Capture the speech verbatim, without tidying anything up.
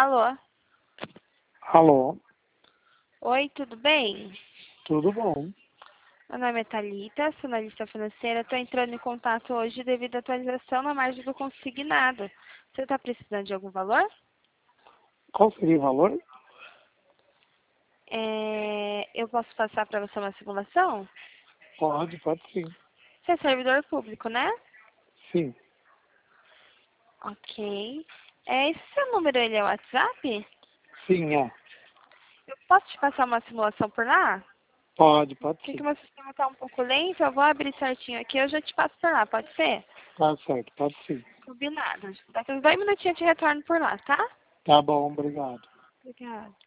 Alô? Alô, Oi, tudo bem? tudo bom? Meu nome é Thalita, sou analista financeira. Estou entrando em contato hoje devido à atualização na margem do consignado. Você está precisando de algum valor? Qual seria o valor? É, eu posso passar para você uma simulação? Pode, pode sim. Você é servidor público, né? Sim, Ok. É, esse seu número, ele é o WhatsApp? sim, é. Eu posso te passar uma simulação por lá? Pode, pode Porque que sim. meu sistema está um pouco lento, eu vou abrir certinho aqui, eu já te passo por lá, pode ser? Tá certo, pode sim. Combinado. Daqui uns dois minutinhos eu te retorno por lá, tá? Tá bom, obrigado. Obrigada.